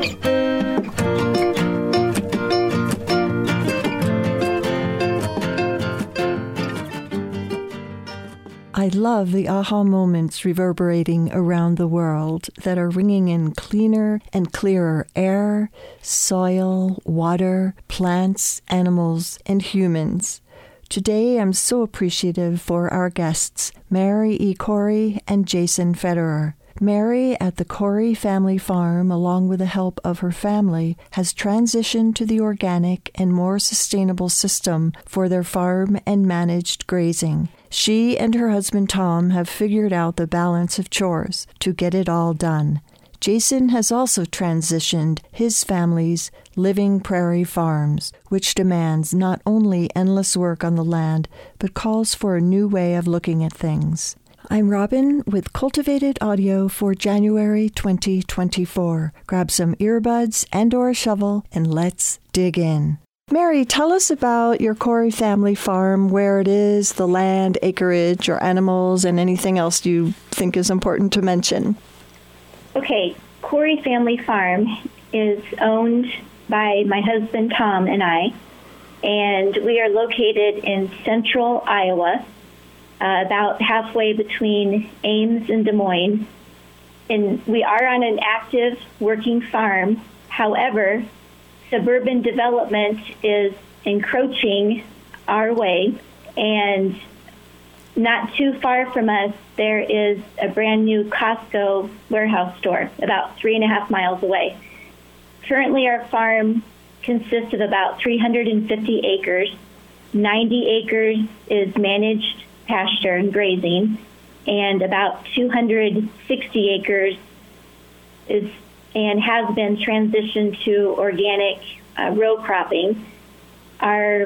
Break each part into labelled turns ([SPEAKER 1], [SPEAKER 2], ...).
[SPEAKER 1] I love the aha moments reverberating around the world that are ringing in cleaner and clearer air, soil, water, plants, animals, and humans. Today, I'm so appreciative for our guests, Mary E. Corey and Jason Federer. Mary, at the Corey family farm, along with the help of her family, has transitioned to the organic and more sustainable system for their farm and managed grazing. She and her husband Tom have figured out the balance of chores to get it all done. Jason has also transitioned his family's Living Prairie Farms, which demands not only endless work on the land, but calls for a new way of looking at things. I'm Robin with Cultivated Audio for January 2024. Grab some earbuds and/or a shovel and let's dig in. Mary, tell us about your Corey family farm, where it is, the land, acreage, or animals, and anything else you think is important to mention.
[SPEAKER 2] Okay, Corey Family Farm is owned by my husband Tom and I, and we are located in central Iowa, about halfway between Ames and Des Moines. And we are on an active working farm. However, suburban development is encroaching our way, and not too far from us, there is a brand new Costco warehouse store about 3.5 miles away. Currently, our farm consists of about 350 acres. 90 acres is managed pasture and grazing, and about 260 acres is and has been transitioned to organic row cropping. Our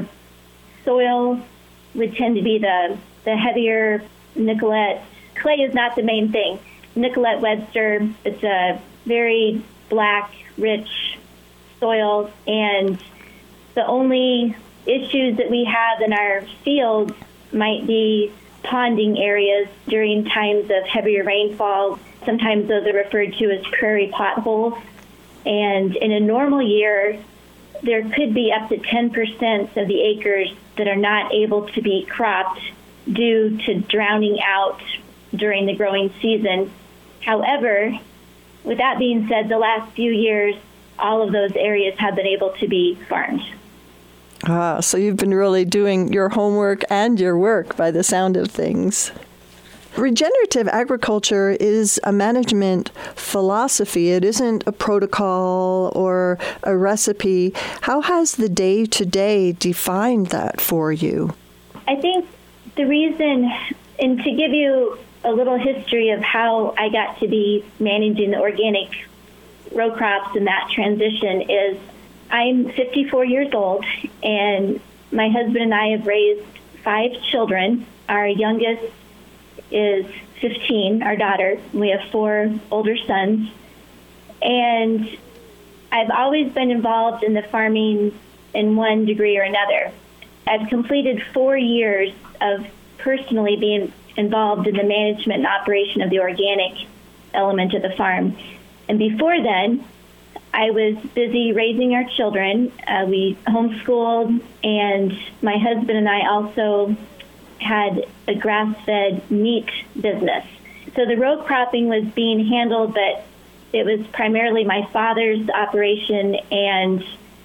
[SPEAKER 2] soil would tend to be the heavier Nicolette. Clay is not the main thing. Nicolette Webster, it's a very black, rich soil, and the only issues that we have in our fields might be ponding areas during times of heavier rainfall. Sometimes those are referred to as prairie potholes. And in a normal year, there could be up to 10% of the acres that are not able to be cropped due to drowning out during the growing season. However, with that being said, the last few years, all of those areas have been able to be farmed.
[SPEAKER 1] So you've been really doing your homework and your work by the sound of things. Regenerative agriculture is a management philosophy. It isn't a protocol or a recipe. How has the day-to-day defined that for you?
[SPEAKER 2] I think the reason, and to give you a little history of how I got to be managing the organic row crops and that transition, is I'm 54 years old, and my husband and I have raised 5 children. Our youngest is 15, our daughter. We have 4 older sons. And I've always been involved in the farming in one degree or another. I've completed 4 years of personally being involved in the management and operation of the organic element of the farm. And before then, I was busy raising our children. We homeschooled, and my husband and I also had a grass-fed meat business. So the row cropping was being handled, but it was primarily my father's operation, and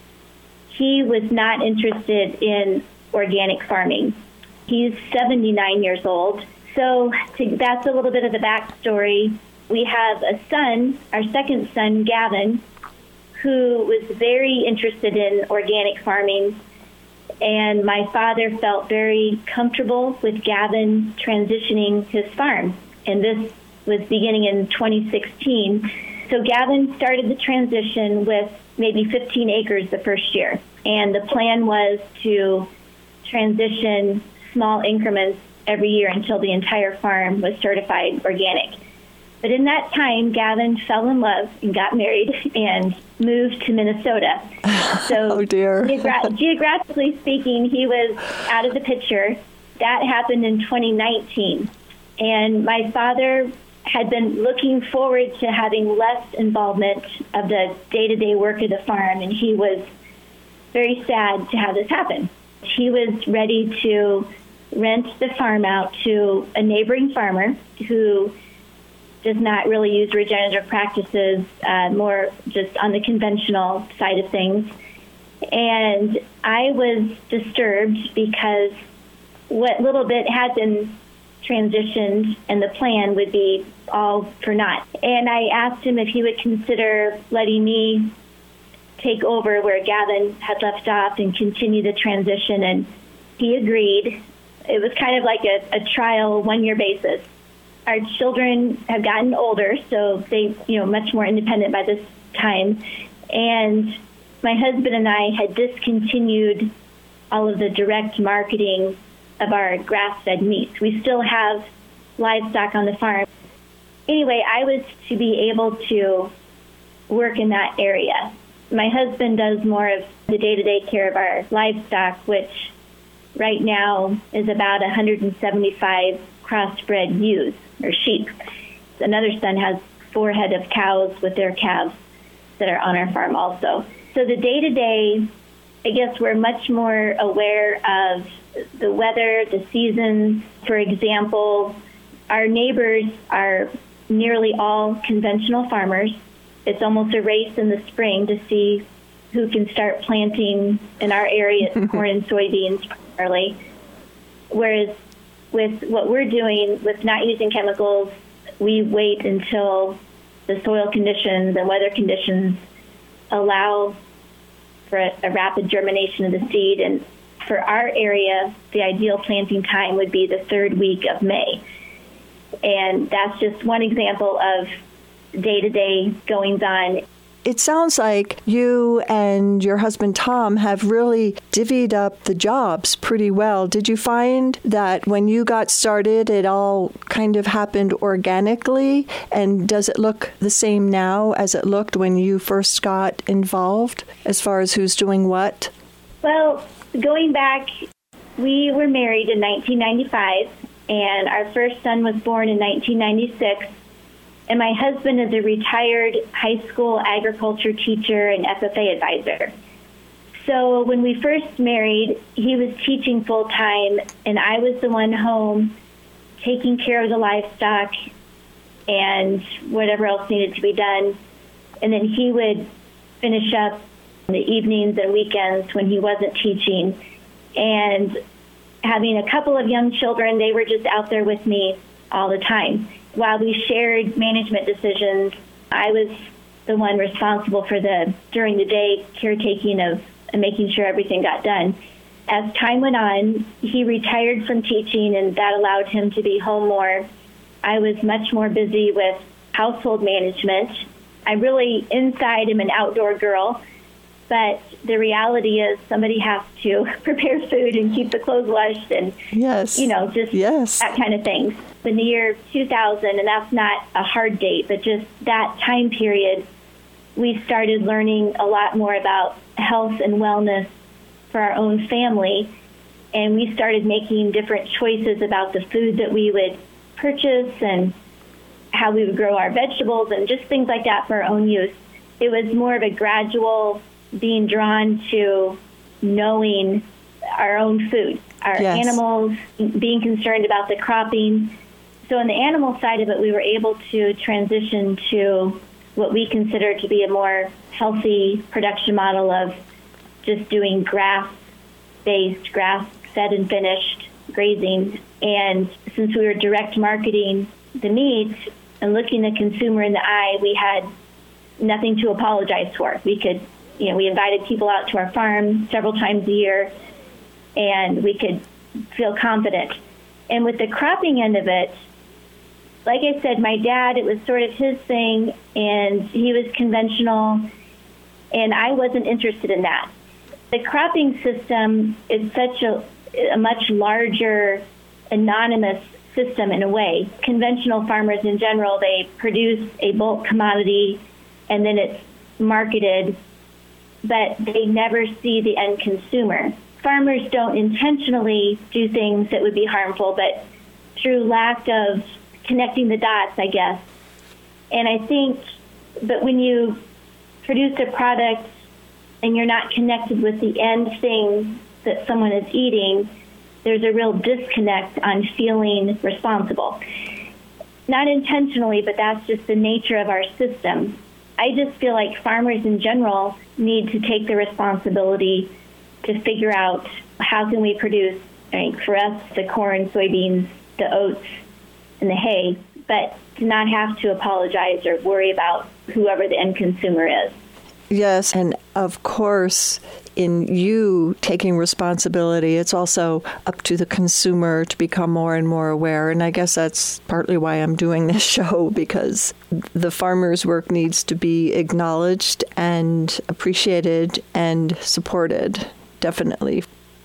[SPEAKER 2] he was not interested in organic farming. He's 79 years old. So that's a little bit of the backstory. We have a son, our second son, Gavin, who was very interested in organic farming, and my father felt very comfortable with Gavin transitioning his farm, and this was beginning in 2016. So Gavin started the transition with maybe 15 acres the first year, and the plan was to transition small increments every year until the entire farm was certified organic. But in that time, Gavin fell in love and got married and moved to Minnesota. So
[SPEAKER 1] oh dear.
[SPEAKER 2] Geographically speaking, he was out of the picture. That happened in 2019. And my father had been looking forward to having less involvement of the day-to-day work of the farm, and he was very sad to have this happen. He was ready to rent the farm out to a neighboring farmer who does not really use regenerative practices, more just on the conventional side of things. And I was disturbed because what little bit had been transitioned and the plan would be all for naught. And I asked him if he would consider letting me take over where Gavin had left off and continue the transition, and he agreed. It was kind of like a trial 1-year basis. Our children have gotten older, so they, much more independent by this time. And my husband and I had discontinued all of the direct marketing of our grass-fed meats. We still have livestock on the farm. Anyway, I was to be able to work in that area. My husband does more of the day-to-day care of our livestock, which right now is about 175 crossbred ewes, or sheep. Another son has 4 head of cows with their calves that are on our farm also. So the day-to-day, I guess we're much more aware of the weather, the seasons. For example, our neighbors are nearly all conventional farmers. It's almost a race in the spring to see who can start planting in our area corn and soybeans primarily. Whereas with what we're doing with not using chemicals, we wait until the soil conditions and weather conditions allow for a rapid germination of the seed. And for our area, the ideal planting time would be the 3rd week of May. And that's just one example of day-to-day goings-on.
[SPEAKER 1] It sounds like you and your husband, Tom, have really divvied up the jobs pretty well. Did you find that when you got started, it all kind of happened organically? And does it look the same now as it looked when you first got involved, as far as who's doing what?
[SPEAKER 2] Well, going back, we were married in 1995, and our first son was born in 1996. And my husband is a retired high school agriculture teacher and FFA advisor. So when we first married, he was teaching full-time, and I was the one home taking care of the livestock and whatever else needed to be done. And then he would finish up in the evenings and weekends when he wasn't teaching. And having a couple of young children, they were just out there with me all the time. While we shared management decisions, I was the one responsible for the during the day caretaking of and making sure everything got done. As time went on, he retired from teaching, and that allowed him to be home more. I was much more busy with household management. I really, inside, am an outdoor girl, but the reality is somebody has to prepare food and keep the clothes washed and,
[SPEAKER 1] yes.
[SPEAKER 2] That kind of thing. In the year 2000, and that's not a hard date, but just that time period, we started learning a lot more about health and wellness for our own family, and we started making different choices about the food that we would purchase and how we would grow our vegetables and just things like that for our own use. It was more of a gradual being drawn to knowing our own food, our animals, being concerned about the cropping. So on the animal side of it, we were able to transition to what we consider to be a more healthy production model of just doing grass-based, grass-fed and finished grazing. And since we were direct marketing the meat and looking the consumer in the eye, we had nothing to apologize for. We could, we invited people out to our farm several times a year, and we could feel confident. And with the cropping end of it, like I said, my dad, it was sort of his thing, and he was conventional, and I wasn't interested in that. The cropping system is such a much larger, anonymous system in a way. Conventional farmers in general, they produce a bulk commodity, and then it's marketed, but they never see the end consumer. Farmers don't intentionally do things that would be harmful, but through lack of connecting the dots, I guess. And I think, but when you produce a product and you're not connected with the end thing that someone is eating, there's a real disconnect on feeling responsible. Not intentionally, but that's just the nature of our system. I just feel like farmers in general need to take the responsibility to figure out how can we produce, for us, the corn, soybeans, the oats, and the hay, but to not have to apologize or worry about whoever the end consumer is.
[SPEAKER 1] Yes, and of course, in you taking responsibility, it's also up to the consumer to become more and more aware. And I guess that's partly why I'm doing this show, because the farmer's work needs to be acknowledged and appreciated and supported, definitely.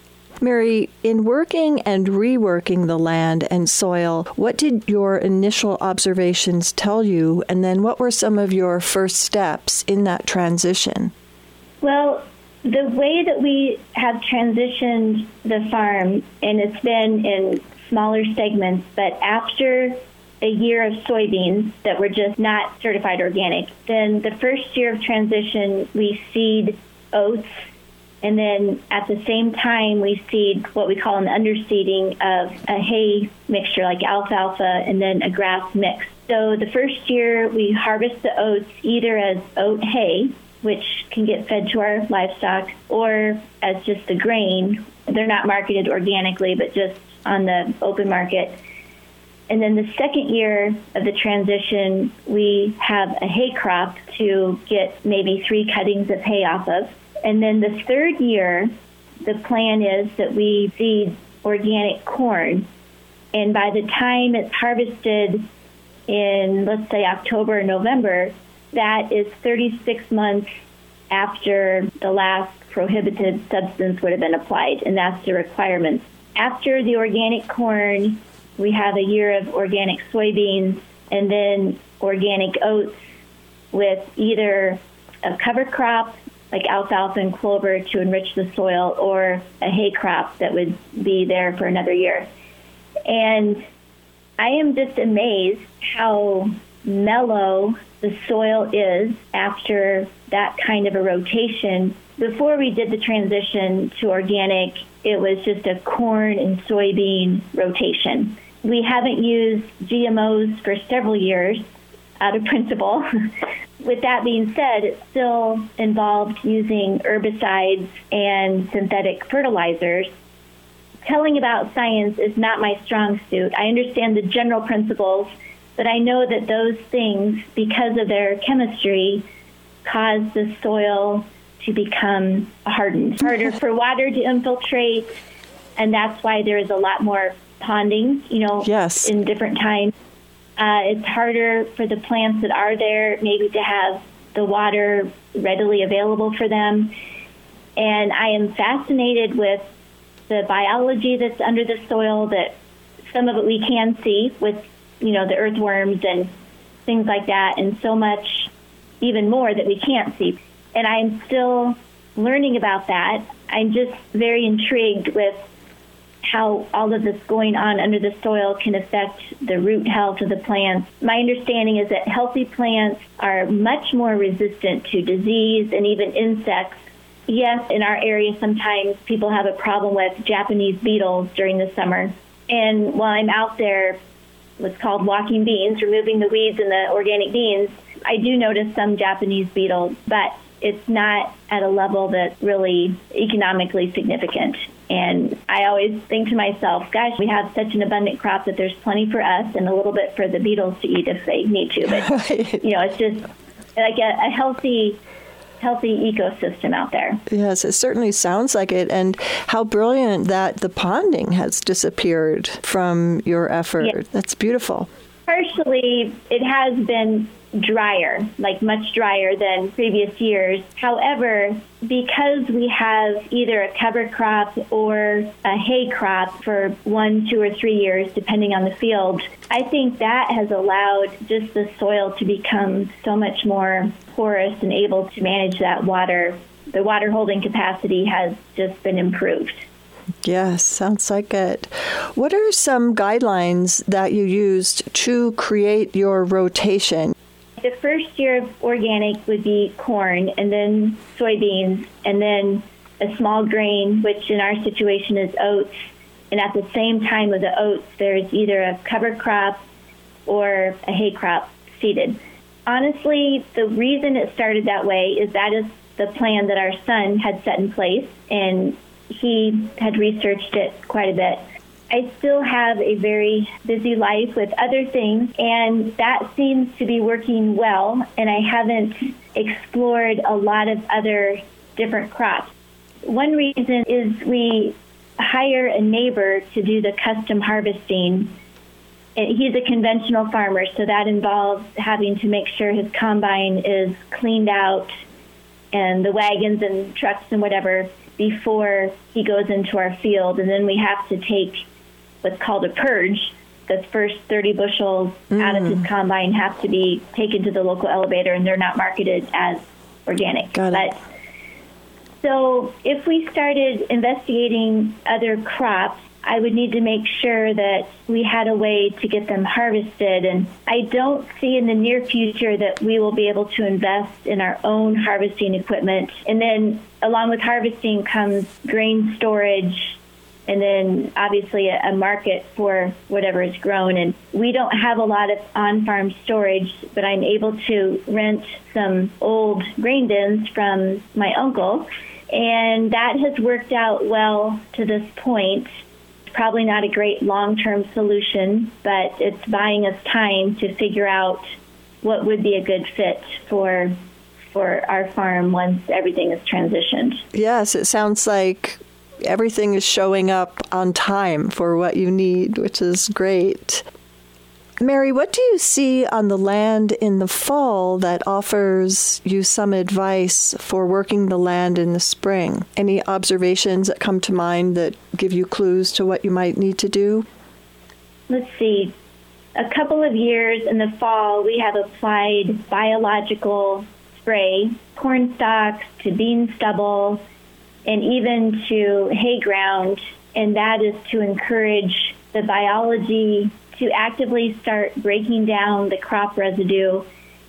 [SPEAKER 1] Mary, in working and reworking the land and soil, what did your initial observations tell you? And then what were some of your first steps in that transition?
[SPEAKER 2] Well, the way that we have transitioned the farm, and it's been in smaller segments, but after a year of soybeans that were just not certified organic, then the first year of transition, we seed oats. And then at the same time, we seed what we call an underseeding of a hay mixture like alfalfa and then a grass mix. So the first year, we harvest the oats either as oat hay, which can get fed to our livestock, or as just the grain. They're not marketed organically, but just on the open market. And then the second year of the transition, we have a hay crop to get maybe 3 cuttings of hay off of. And then the third year, the plan is that we seed organic corn. And by the time it's harvested in, let's say, October or November, that is 36 months after the last prohibited substance would have been applied, and that's the requirement. After the organic corn, we have a year of organic soybeans and then organic oats with either a cover crop like alfalfa and clover to enrich the soil, or a hay crop that would be there for another year. And I am just amazed how mellow the soil is after that kind of a rotation. Before we did the transition to organic, it was just a corn and soybean rotation. We haven't used GMOs for several years out of principle. With that being said, it still involved using herbicides and synthetic fertilizers. Telling about science is not my strong suit. I understand the general principles, but I know that those things, because of their chemistry, cause the soil to become hardened, harder for water to infiltrate, and that's why there is a lot more ponding,
[SPEAKER 1] Yes.
[SPEAKER 2] in different times. It's harder for the plants that are there maybe to have the water readily available for them. And I am fascinated with the biology that's under the soil, that some of it we can see with, the earthworms and things like that, and so much even more that we can't see. And I'm still learning about that. I'm just very intrigued with how all of this going on under the soil can affect the root health of the plants. My understanding is that healthy plants are much more resistant to disease and even insects. Yes, in our area, sometimes people have a problem with Japanese beetles during the summer. And while I'm out there, what's called walking beans, removing the weeds in the organic beans, I do notice some Japanese beetles, but it's not at a level that's really economically significant. And I always think to myself, gosh, we have such an abundant crop that there's plenty for us and a little bit for the beetles to eat if they need to. But, it's just like a healthy ecosystem out there.
[SPEAKER 1] Yes, it certainly sounds like it. And how brilliant that the ponding has disappeared from your effort. Yes. That's beautiful.
[SPEAKER 2] Partially, it has been drier, like much drier than previous years. However, because we have either a cover crop or a hay crop for 1, 2, or 3 years, depending on the field, I think that has allowed just the soil to become so much more porous and able to manage that water. The water holding capacity has just been improved.
[SPEAKER 1] Yes, sounds like it. What are some guidelines that you used to create your rotation?
[SPEAKER 2] The first year of organic would be corn, and then soybeans, and then a small grain, which in our situation is oats. And at the same time with the oats, there's either a cover crop or a hay crop seeded. Honestly, the reason it started that way is that is the plan that our son had set in place, and he had researched it quite a bit. I still have a very busy life with other things, and that seems to be working well, and I haven't explored a lot of other different crops. One reason is we hire a neighbor to do the custom harvesting. He's a conventional farmer, so that involves having to make sure his combine is cleaned out and the wagons and trucks and whatever before he goes into our field. And then we have to take what's called a purge. The first 30 bushels out of his combine have to be taken to the local elevator, and they're not marketed as organic.
[SPEAKER 1] Got it.
[SPEAKER 2] But so if we started investigating other crops, I would need to make sure that we had a way to get them harvested. And I don't see in the near future that we will be able to invest in our own harvesting equipment. And then along with harvesting comes grain storage, and then obviously a market for whatever is grown. And we don't have a lot of on-farm storage, but I'm able to rent some old grain bins from my uncle. And that has worked out well to this point. Probably not a great long-term solution, but it's buying us time to figure out what would be a good fit for our farm once everything is transitioned.
[SPEAKER 1] Yes, it sounds like everything is showing up on time for what you need, which is great. Mary, what do you see on the land in the fall that offers you some advice for working the land in the spring? Any observations that come to mind that give you clues to what you might need to do?
[SPEAKER 2] Let's see. A couple of years in the fall, we have applied biological spray, corn stalks to bean stubble, and even to hay ground, and that is to encourage the biology to actively start breaking down the crop residue.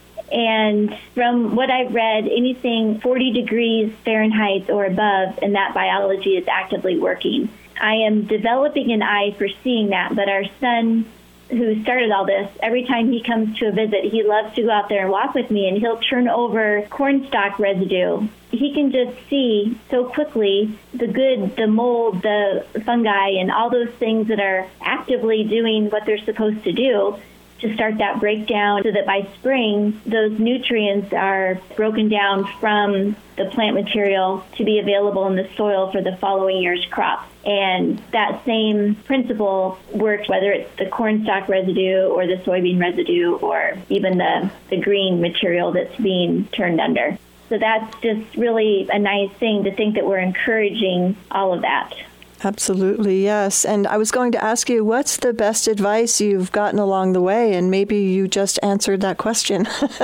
[SPEAKER 2] And from what I've read, anything 40 degrees Fahrenheit or above, and that biology is actively working. I am developing an eye for seeing that, but our son, who started all this, every time he comes to a visit, he loves to go out there and walk with me, and he'll turn over cornstalk residue. He can just see so quickly the good, the mold, the fungi, and all those things that are actively doing what they're supposed to do to start that breakdown so that by spring, those nutrients are broken down from the plant material to be available in the soil for the following year's crop. And that same principle works whether it's the cornstalk residue or the soybean residue or even the green material that's being turned under. So that's just really a nice thing to think that we're encouraging all of that.
[SPEAKER 1] Absolutely, yes. And I was going to ask you, what's the best advice you've gotten along the way? And maybe you just answered that question.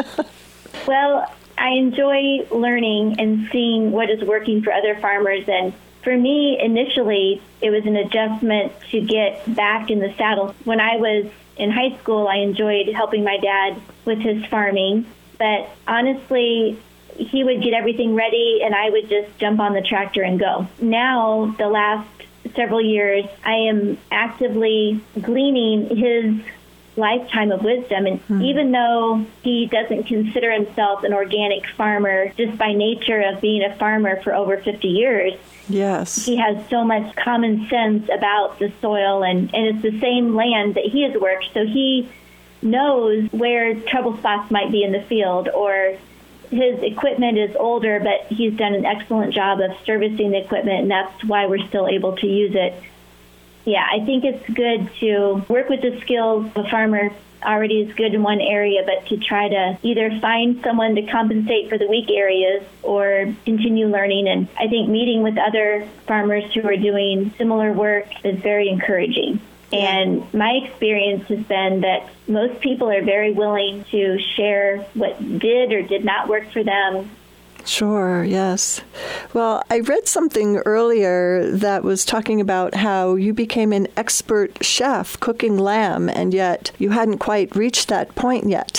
[SPEAKER 2] Well, I enjoy learning and seeing what is working for other farmers. And for me, initially, it was an adjustment to get back in the saddle. When I was in high school, I enjoyed helping my dad with his farming. But honestly, he would get everything ready, and I would just jump on the tractor and go. Now, the last several years, I am actively gleaning his lifetime of wisdom. And even though he doesn't consider himself an organic farmer just by nature of being a farmer for over 50 years,
[SPEAKER 1] yes,
[SPEAKER 2] he has so much common sense about the soil, and it's the same land that he has worked. So he knows where trouble spots might be in the field, or his equipment is older, but he's done an excellent job of servicing the equipment, and that's why we're still able to use it. Yeah, I think it's good to work with the skills a farmer already is good in one area, but to try to either find someone to compensate for the weak areas or continue learning. And I think meeting with other farmers who are doing similar work is very encouraging. And my experience has been that most people are very willing to share what did or did not work for them
[SPEAKER 1] Sure, yes. Well, I read something earlier that was talking about how you became an expert chef cooking lamb, and yet you hadn't quite reached that point yet.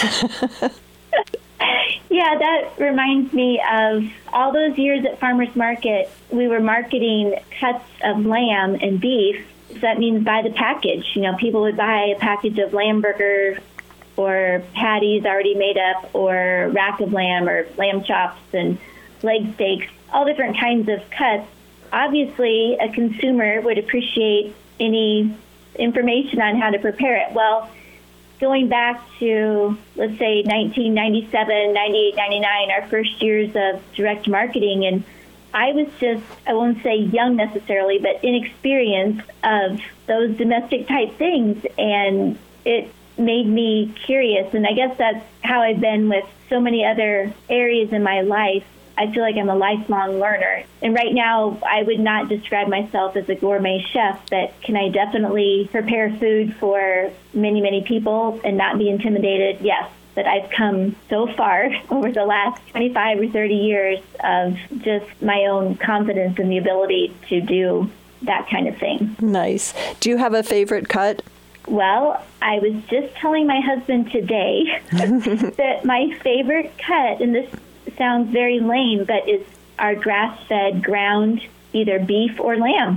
[SPEAKER 2] Yeah, that reminds me of all those years at Farmers Market. We were marketing cuts of lamb and beef. So that means by the package. You know, people would buy a package of lamb burgers or patties already made up, or rack of lamb, or lamb chops and leg steaks, all different kinds of cuts. Obviously, a consumer would appreciate any information on how to prepare it. Well, going back to, let's say, 1997, 98, 99, our first years of direct marketing, and I was just, I won't say young necessarily, but inexperienced of those domestic type things, and it made me curious. And I guess that's how I've been with so many other areas in my life. I feel like I'm a lifelong learner. And right now, I would not describe myself as a gourmet chef, but can I definitely prepare food for many, many people and not be intimidated? Yes. But I've come so far over the last 25 or 30 years of just my own confidence in the ability to do that kind of thing.
[SPEAKER 1] Nice. Do you have a favorite cut?
[SPEAKER 2] Well, I was just telling my husband today that my favorite cut, and this sounds very lame, but is our grass-fed ground, either beef or lamb.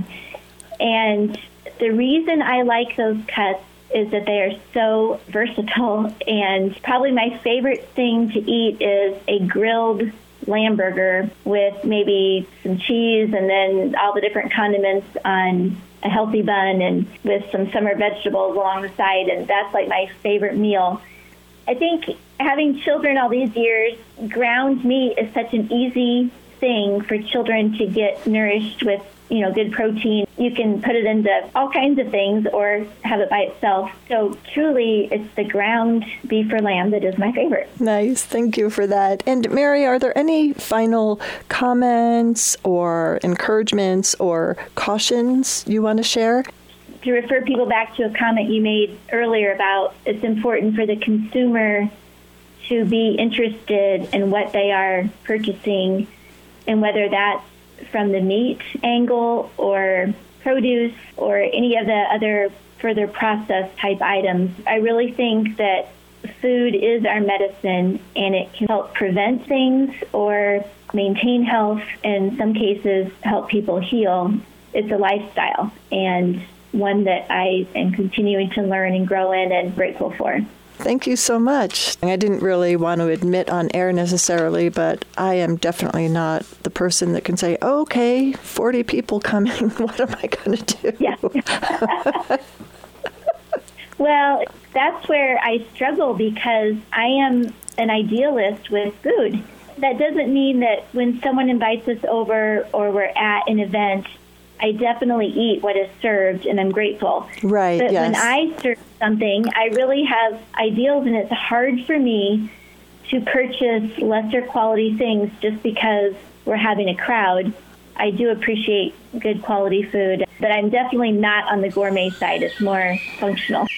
[SPEAKER 2] And the reason I like those cuts is that they are so versatile. And probably my favorite thing to eat is a grilled lamb burger with maybe some cheese and then all the different condiments on a healthy bun and with some summer vegetables along the side. And that's like my favorite meal. I think having children all these years, ground meat is such an easy thing for children to get nourished with, you know, good protein. You can put it into all kinds of things or have it by itself. So truly, it's the ground beef or lamb that is my favorite.
[SPEAKER 1] Nice. Thank you for that. And Mary, are there any final comments or encouragements or cautions you want to share?
[SPEAKER 2] To refer people back to a comment you made earlier about it's important for the consumer to be interested in what they are purchasing, and whether that's from the meat angle or produce or any of the other further processed type items. I really think that food is our medicine, and it can help prevent things or maintain health, in some cases help people heal. It's a lifestyle, and one that I am continuing to learn and grow in and grateful for.
[SPEAKER 1] Thank you so much. I didn't really want to admit on air necessarily, but I am definitely not the person that can say, oh, okay, 40 people coming, what am I going to do?
[SPEAKER 2] Yeah. Well, that's where I struggle because I am an idealist with food. That doesn't mean that when someone invites us over or we're at an event, I definitely eat what is served, and I'm grateful.
[SPEAKER 1] Right,
[SPEAKER 2] but
[SPEAKER 1] yes.
[SPEAKER 2] When I serve something, I really have ideals, and it's hard for me to purchase lesser quality things just because we're having a crowd. I do appreciate good quality food, but I'm definitely not on the gourmet side. It's more functional.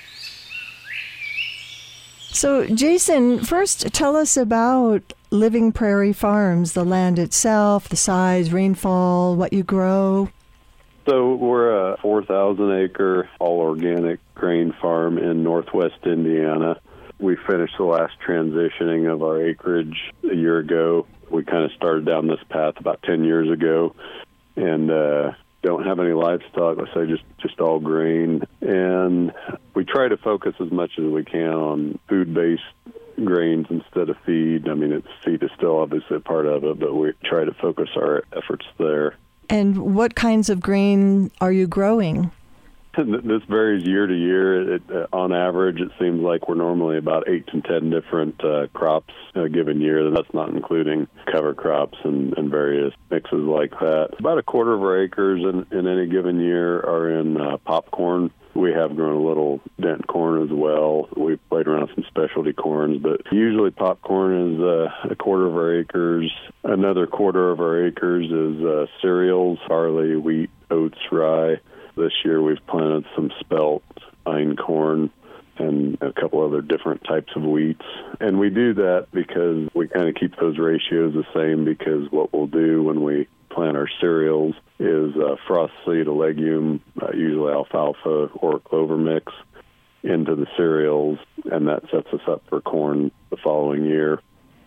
[SPEAKER 1] So, Jason, first tell us about Living Prairie Farms, the land itself, the size, rainfall, what you grow.
[SPEAKER 3] So we're a 4,000-acre all-organic grain farm in northwest Indiana. We finished the last transitioning of our acreage a year ago. We kind of started down this path about 10 years ago, and don't have any livestock, let's say just all grain. And we try to focus as much as we can on food-based grains instead of feed. I mean, feed is still obviously a part of it, but we try to focus our efforts there.
[SPEAKER 1] And what kinds of grain are you growing?
[SPEAKER 3] This varies year to year. On average, it seems like we're normally about 8 to 10 different crops a given year. That's not including cover crops and various mixes like that. About a quarter of our acres in any given year are in popcorn. We have grown a little dent corn as well. We've played around with some specialty corns, but usually popcorn is a quarter of our acres. Another quarter of our acres is cereals, barley, wheat, oats, rye. This year we've planted some spelt, einkorn, and a couple other different types of wheats. And we do that because we kind of keep those ratios the same, because what we'll do when we plant our cereals is frost seed a legume, usually alfalfa or clover mix, into the cereals, and that sets us up for corn the following year.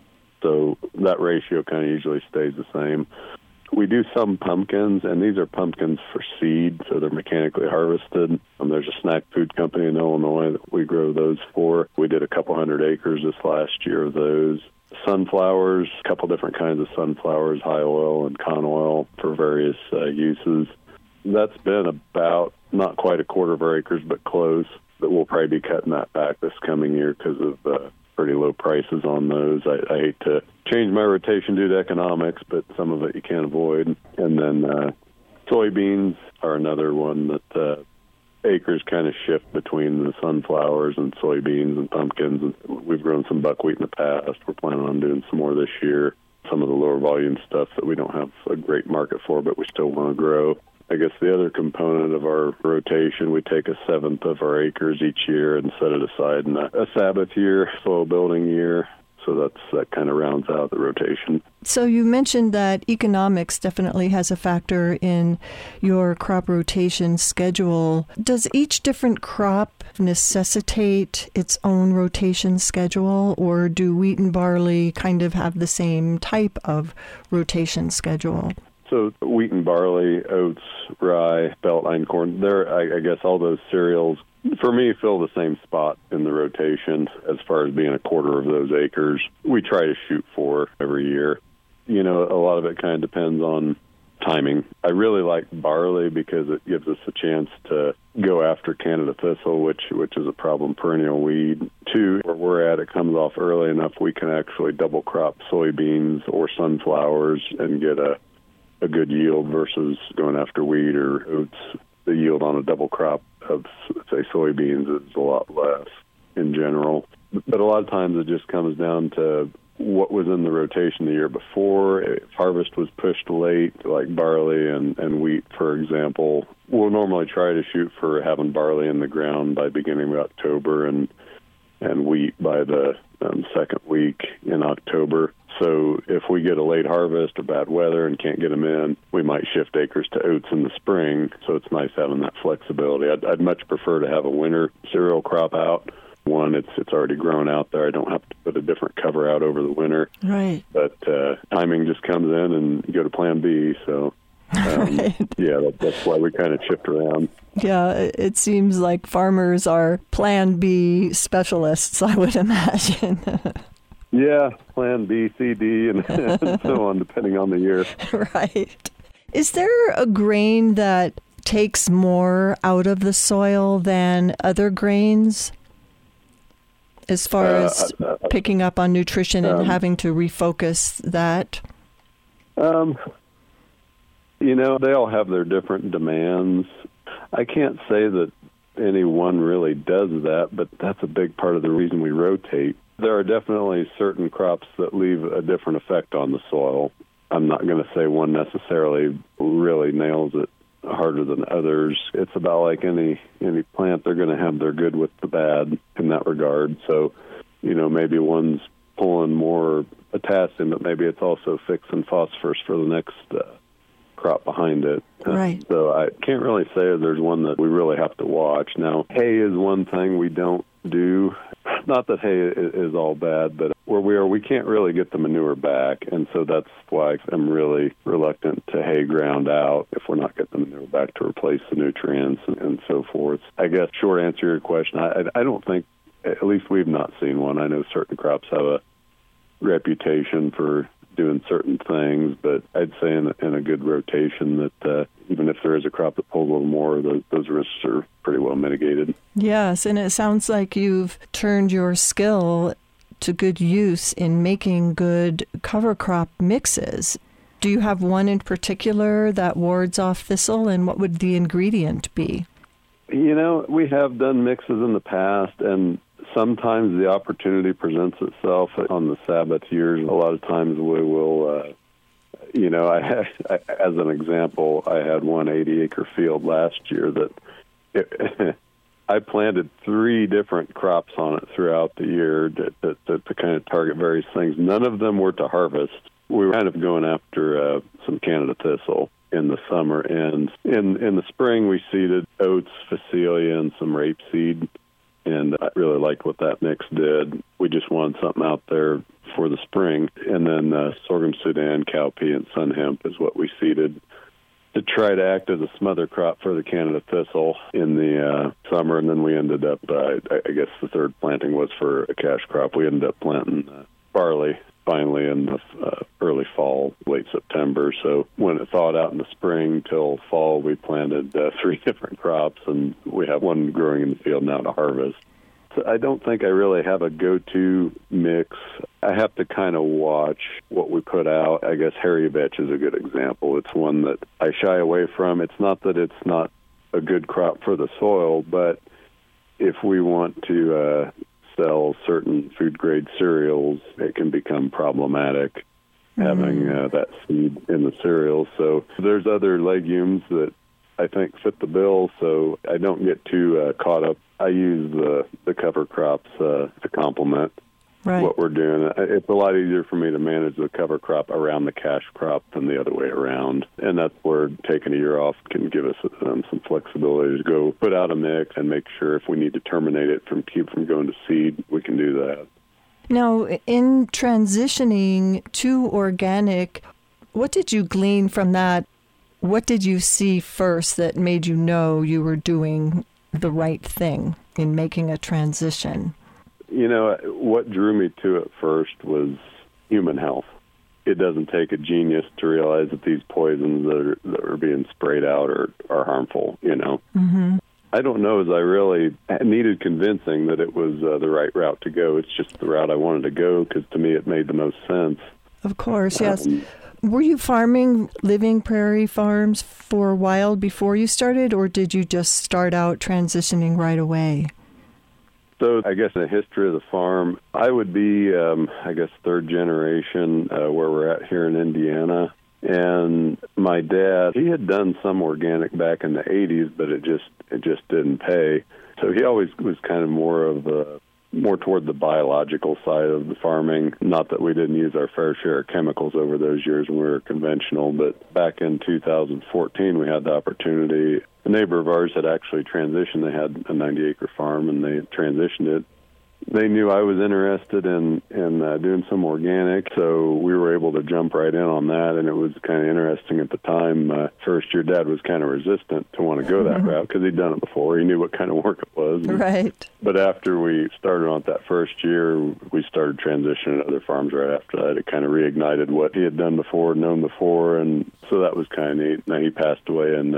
[SPEAKER 3] So that ratio kind of usually stays the same. We do some pumpkins, and these are pumpkins for seed, so they're mechanically harvested. There's a snack food company in Illinois that we grow those for. We did a couple hundred acres this last year of those. Sunflowers, a couple different kinds of sunflowers, high oil and con oil for various uses. That's been about not quite a quarter of our acres, but close. But we'll probably be cutting that back this coming year because of pretty low prices on those. I hate to change my rotation due to economics, but some of it you can't avoid. And then soybeans are another one that acres kind of shift between the sunflowers and soybeans and pumpkins. We've grown some buckwheat in the past. We're planning on doing some more this year. Some of the lower volume stuff that we don't have a great market for, but we still want to grow. I guess the other component of our rotation, we take a seventh of our acres each year and set it aside in a Sabbath year, soil building year. So that kind of rounds out the rotation.
[SPEAKER 1] So you mentioned that economics definitely has a factor in your crop rotation schedule. Does each different crop necessitate its own rotation schedule, or do wheat and barley kind of have the same type of rotation schedule?
[SPEAKER 3] So wheat and barley, oats, rye, beltline corn, I guess all those cereals, for me, fill the same spot in the rotation as far as being a quarter of those acres. We try to shoot for every year. You know, a lot of it kind of depends on timing. I really like barley because it gives us a chance to go after Canada thistle, which is a problem perennial weed. Two, where we're at, it comes off early enough we can actually double crop soybeans or sunflowers and get a good yield versus going after wheat or oats. The yield on a double crop of, say, soybeans is a lot less in general. But a lot of times it just comes down to what was in the rotation the year before. If harvest was pushed late, like barley and wheat, for example, we'll normally try to shoot for having barley in the ground by beginning of October and wheat by the second week in October. So if we get a late harvest or bad weather and can't get them in, we might shift acres to oats in the spring. So it's nice having that flexibility. I'd much prefer to have a winter cereal crop out. One, it's already grown out there. I don't have to put a different cover out over the winter.
[SPEAKER 1] Right.
[SPEAKER 3] But timing just comes in and you go to plan B. So,
[SPEAKER 1] right.
[SPEAKER 3] Yeah, that's why we kind of shift around.
[SPEAKER 1] Yeah, it seems like farmers are plan B specialists, I would imagine.
[SPEAKER 3] Yeah, plan B, C, D, and so on, depending on the year.
[SPEAKER 1] Right. Is there a grain that takes more out of the soil than other grains as far as picking up on nutrition and having to refocus that?
[SPEAKER 3] You know, they all have their different demands. I can't say that any one really does that, but that's a big part of the reason we rotate. There are definitely certain crops that leave a different effect on the soil. I'm not going to say one necessarily really nails it harder than others. It's about like any plant, they're going to have their good with the bad in that regard. So, you know, maybe one's pulling more potassium, but maybe it's also fixing phosphorus for the next crop behind it.
[SPEAKER 1] Right.
[SPEAKER 3] So I can't really say there's one that we really have to watch. Now, hay is one thing we don't do. Not that hay is all bad, but where we are, we can't really get the manure back, and so that's why I'm really reluctant to hay ground out if we're not getting the manure back to replace the nutrients and so forth. I guess short answer to your question, I don't think, at least we've not seen one. I know certain crops have a reputation for doing certain things, but I'd say in a good rotation that even if there is a crop that pulls a little more, those risks are pretty well mitigated.
[SPEAKER 1] Yes, and it sounds like you've turned your skill to good use in making good cover crop mixes. Do you have one in particular that wards off thistle, and what would the ingredient be?
[SPEAKER 3] You know, we have done mixes in the past, and sometimes the opportunity presents itself on the Sabbath years. A lot of times we will, as an example, I had one 80-acre field last year that I planted 3 different crops on it throughout the year to kind of target various things. None of them were to harvest. We were kind of going after some Canada thistle in the summer. And in the spring, we seeded oats, phacelia, and some rapeseed. And I really liked what that mix did. We just wanted something out there for the spring. And then sorghum Sudan, cowpea, and sun hemp is what we seeded to try to act as a smother crop for the Canada thistle in the summer. And then we ended up, I guess the third planting was for a cash crop. We ended up planting barley finally in the early fall, late September. So when it thawed out in the spring till fall, we planted 3 different crops, and we have one growing in the field now to harvest. So I don't think I really have a go-to mix. I have to kind of watch what we put out. I guess hairy vetch is a good example. It's one that I shy away from. It's not that it's not a good crop for the soil, but if we want to sell certain food-grade cereals, it can become problematic having that seed in the cereals. So there's other legumes that I think fit the bill, so I don't get too caught up. I use the cover crops to complement what we're doing. It's a lot easier for me to manage the cover crop around the cash crop than the other way around. And that's where taking a year off can give us some flexibility to go put out a mix and make sure if we need to terminate it keep from going to seed, we can do that.
[SPEAKER 1] Now, in transitioning to organic, what did you glean from that? What did you see first that made you know you were doing the right thing in making a transition?
[SPEAKER 3] You know, what drew me to it first was human health. It doesn't take a genius to realize that these poisons that are being sprayed out are harmful, you know. Mm-hmm. I don't know as I really needed convincing that it was the right route to go. It's just the route I wanted to go because to me it made the most sense.
[SPEAKER 1] Of course, yes. Were you farming living prairie farms for a while before you started, or did you just start out transitioning right away?
[SPEAKER 3] So I guess in the history of the farm, I would be, third generation where we're at here in Indiana. And my dad, he had done some organic back in the 80s, but it just didn't pay. So he always was kind of more toward the biological side of the farming. Not that we didn't use our fair share of chemicals over those years when we were conventional, but back in 2014, we had the opportunity. A neighbor of ours had actually transitioned. They had a 90-acre farm, and they transitioned it. They knew I was interested in doing some organic, so we were able to jump right in on that, and it was kind of interesting at the time. First year, Dad was kind of resistant to want to go that route because he'd done it before. He knew what kind of work it was.
[SPEAKER 1] Right.
[SPEAKER 3] But after we started on that first year, we started transitioning to other farms right after that. It kind of reignited what he had done before, known before, and so that was kind of neat. Now, he passed away in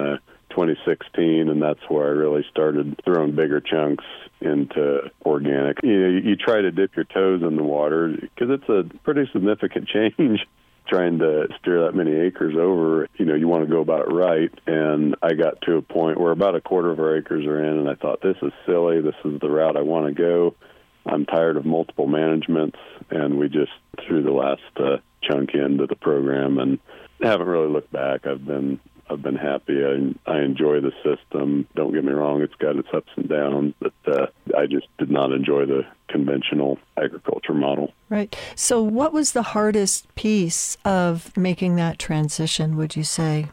[SPEAKER 3] 2016, and that's where I really started throwing bigger chunks into organic. You know, you try to dip your toes in the water because it's a pretty significant change trying to steer that many acres over. You know, you want to go about it right, and I got to a point where about a quarter of our acres are in, and I thought, this is silly. This is the route I want to go. I'm tired of multiple managements, and we just threw the last chunk into the program and haven't really looked back. I've been happy. I enjoy the system. Don't get me wrong, it's got its ups and downs, but I just did not enjoy the conventional agriculture model. Right.
[SPEAKER 1] So what was the hardest piece of making that transition, would you say?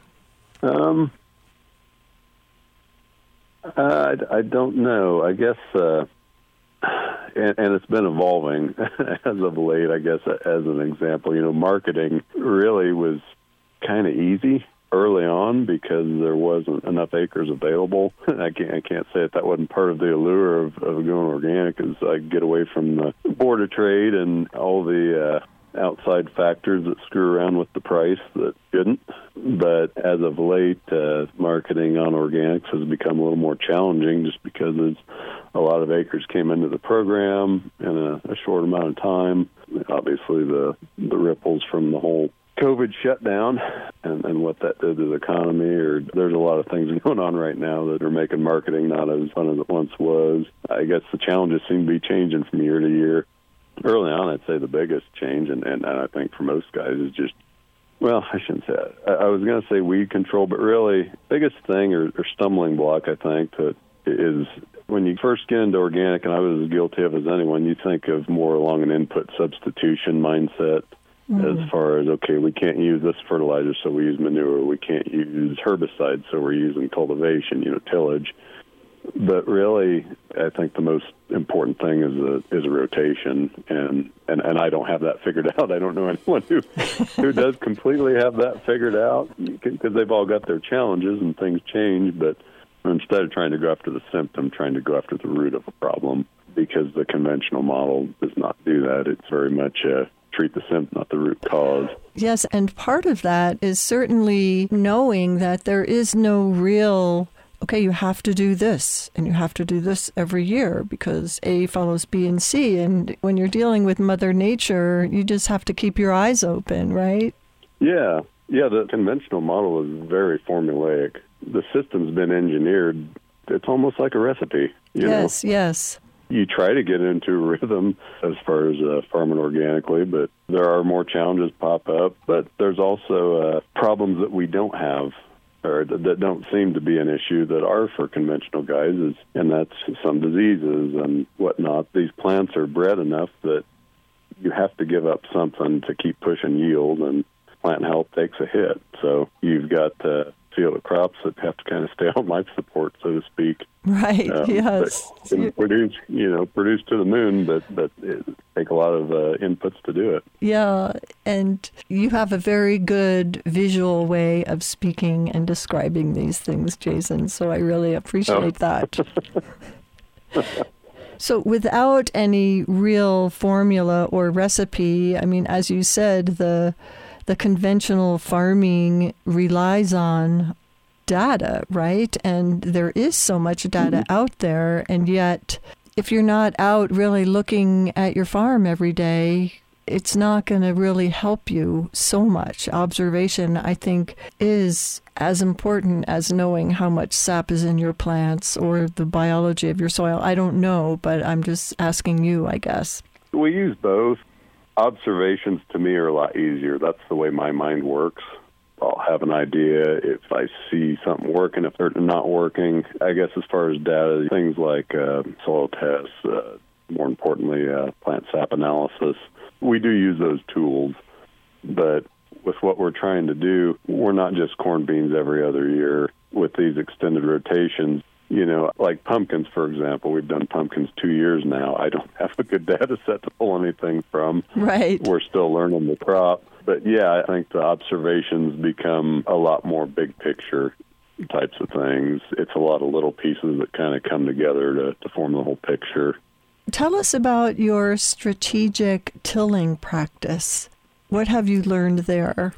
[SPEAKER 3] I don't know. I guess, and it's been evolving as of late, I guess, as an example. You know, marketing really was kind of easy early on because there wasn't enough acres available. I can't say that wasn't part of the allure of going organic, is I get away from the border trade and all the outside factors that screw around with the price that shouldn't. But as of late, marketing on organics has become a little more challenging just because a lot of acres came into the program in a short amount of time. Obviously, the ripples from the whole COVID shutdown and what that did to the economy, or there's a lot of things going on right now that are making marketing not as fun as it once was. I guess the challenges seem to be changing from year to year. Early on, I'd say the biggest change, and I think for most guys, is just, well, I shouldn't say that. I was going to say weed control, but really, biggest thing or stumbling block, I think, that is when when you first get into organic, and I was as guilty of as anyone, you think of more along an input substitution mindset as far as, okay, we can't use this fertilizer, so we use manure. We can't use herbicides, so we're using cultivation, tillage. But really, I think the most important thing is a rotation, and I don't have that figured out. I don't know anyone who does completely have that figured out, because they've all got their challenges and things change. But instead of trying to go after the symptom, trying to go after the root of the problem, because the conventional model does not do that. It's very much treat the symptom, not the root cause.
[SPEAKER 1] Yes, and part of that is certainly knowing that there is no real, okay, you have to do this, and you have to do this every year because A follows B and C. And when you're dealing with Mother Nature, you just have to keep your eyes open, right?
[SPEAKER 3] Yeah, the conventional model is very formulaic. The system's been engineered. It's almost like a recipe.
[SPEAKER 1] Yes, yes.
[SPEAKER 3] You try to get into a rhythm as far as farming organically, but there are more challenges pop up. But there's also problems that we don't have, or that don't seem to be an issue, that are for conventional guys, and that's some diseases and whatnot. These plants are bred enough that you have to give up something to keep pushing yield, and plant health takes a hit. So you've got field of crops that have to kind of stay on life support, so to speak.
[SPEAKER 1] Right, yes.
[SPEAKER 3] Produce to the moon, but it take a lot of inputs to do it.
[SPEAKER 1] Yeah, and you have a very good visual way of speaking and describing these things, Jason, so I really appreciate that. So without any real formula or recipe, I mean, as you said, the conventional farming relies on data, right? And there is so much data out there, and yet if you're not out really looking at your farm every day, it's not going to really help you so much. Observation, I think, is as important as knowing how much sap is in your plants or the biology of your soil. I don't know, but I'm just asking you, I guess.
[SPEAKER 3] We use both. Observations to me are a lot easier. That's the way my mind works. I'll have an idea if I see something working, if they're not working. I guess as far as data, things like soil tests, more importantly, plant sap analysis, we do use those tools. But with what we're trying to do, we're not just corn beans every other year. With these extended rotations, like pumpkins, for example, we've done pumpkins 2 years now. I don't have a good data set to pull anything from.
[SPEAKER 1] Right.
[SPEAKER 3] We're still learning the crop. But, yeah, I think the observations become a lot more big picture types of things. It's a lot of little pieces that kind of come together to form the whole picture.
[SPEAKER 1] Tell us about your strategic tilling practice. What have you learned there?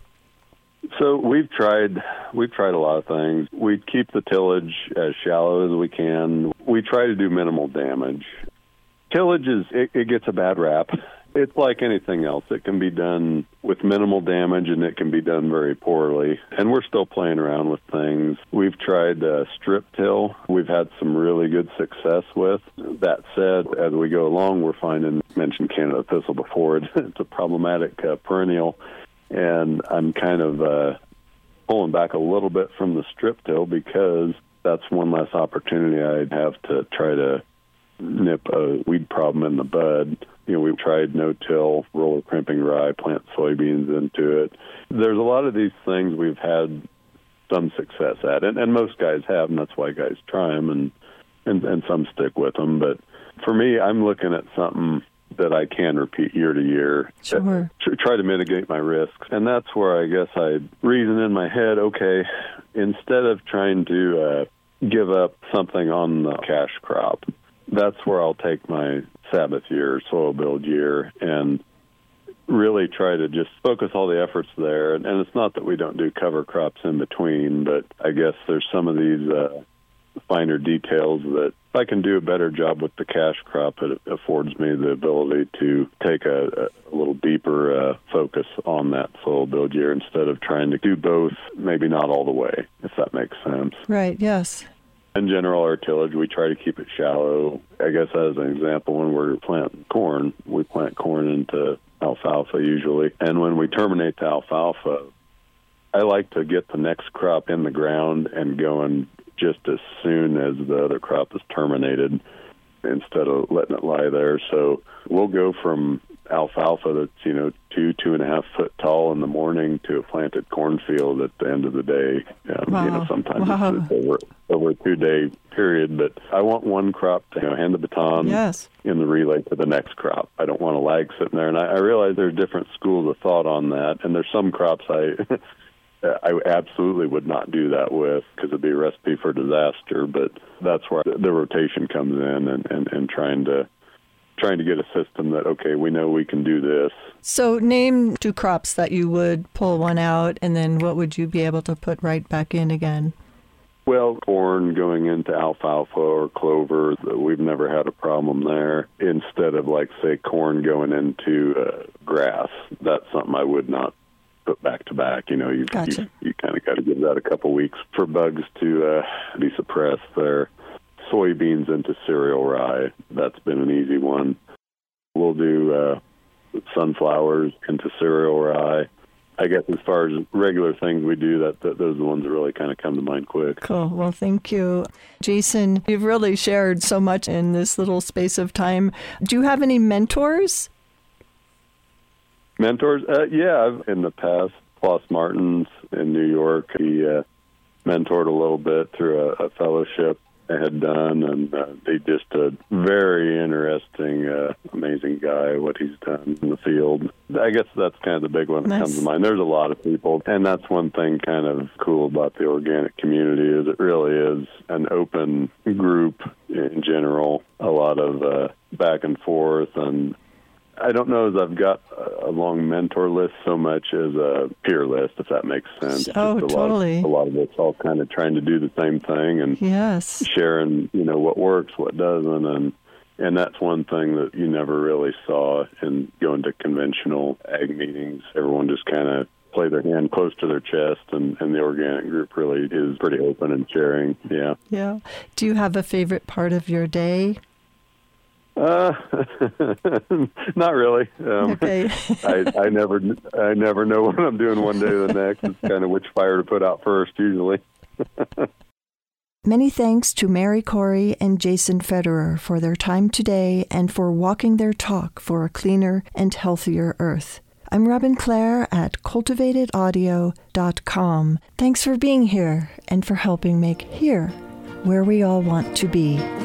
[SPEAKER 3] So we've tried a lot of things. We keep the tillage as shallow as we can. We try to do minimal damage. Tillage it gets a bad rap. It's like anything else. It can be done with minimal damage, and it can be done very poorly. And we're still playing around with things. We've tried strip till. We've had some really good success with. That said, as we go along, we're finding, mentioned Canada thistle before, it's a problematic perennial. And I'm kind of pulling back a little bit from the strip till, because that's one less opportunity I'd have to try to nip a weed problem in the bud. We've tried no-till, roller crimping rye, plant soybeans into it. There's a lot of these things we've had some success at, and most guys have, and that's why guys try them, and some stick with them. But for me, I'm looking at something that I can repeat year to year.
[SPEAKER 1] Sure.
[SPEAKER 3] Try to mitigate my risks. And that's where I guess I reason in my head, okay, instead of trying to give up something on the cash crop, that's where I'll take my Sabbath year, soil build year, and really try to just focus all the efforts there. And it's not that we don't do cover crops in between, but I guess there's some of these finer details that if I can do a better job with the cash crop, it affords me the ability to take a little deeper focus on that soil build year instead of trying to do both, maybe not all the way, if that makes sense.
[SPEAKER 1] Right, yes.
[SPEAKER 3] In general, our tillage, we try to keep it shallow. I guess as an example, when we're planting corn, we plant corn into alfalfa usually. And when we terminate the alfalfa, I like to get the next crop in the ground and going just as soon as the other crop is terminated instead of letting it lie there. So we'll go from alfalfa that's, 2.5 foot tall in the morning to a planted cornfield at the end of the day.
[SPEAKER 1] Wow.
[SPEAKER 3] Sometimes
[SPEAKER 1] Wow.
[SPEAKER 3] it's over a 2-day period, but I want one crop to hand the baton
[SPEAKER 1] Yes.
[SPEAKER 3] in the relay to the next crop. I don't want a lag sitting there. And I realize there's different schools of thought on that. And there's some crops I absolutely would not do that with because it'd be a recipe for disaster. But that's where the rotation comes in and trying to get a system that, okay, we know we can do this.
[SPEAKER 1] So name 2 crops that you would pull one out, and then what would you be able to put right back in again?
[SPEAKER 3] Well, corn going into alfalfa or clover, we've never had a problem there. Instead of, say, corn going into grass, that's something I would not put back to back. You
[SPEAKER 1] Gotcha.
[SPEAKER 3] You kind of got to give that a couple weeks for bugs to be suppressed there. Soybeans into cereal rye, that's been an easy one. We'll do sunflowers into cereal rye. I guess as far as regular things we do, those are the ones that really kind of come to mind quick.
[SPEAKER 1] Cool. Well, thank you. Jason, you've really shared so much in this little space of time. Do you have any mentors?
[SPEAKER 3] Mentors? Yeah, I've in the past. Klaus Martins in New York, he mentored a little bit through a fellowship I had done, and he's just a very interesting, amazing guy, what he's done in the field. I guess that's kind of the big one that comes to mind. There's a lot of people, and that's one thing kind of cool about the organic community is it really is an open group in general, a lot of back and forth, and I don't know as I've got a long mentor list so much as a peer list, if that makes sense.
[SPEAKER 1] Oh, totally.
[SPEAKER 3] A lot of it's all kind of trying to do the same thing and
[SPEAKER 1] yes,
[SPEAKER 3] sharing, what works, what doesn't, and that's one thing that you never really saw in going to conventional ag meetings. Everyone just kind of play their hand close to their chest, and the organic group really is pretty open and sharing. Yeah.
[SPEAKER 1] Yeah. Do you have a favorite part of your day?
[SPEAKER 3] Not really.
[SPEAKER 1] Okay.
[SPEAKER 3] I never know what I'm doing one day or the next. It's kind of which fire to put out first, usually.
[SPEAKER 1] Many thanks to Mary Corey and Jason Federer for their time today and for walking their talk for a cleaner and healthier earth. I'm Robin Clare at cultivatedaudio.com. Thanks for being here and for helping make here where we all want to be.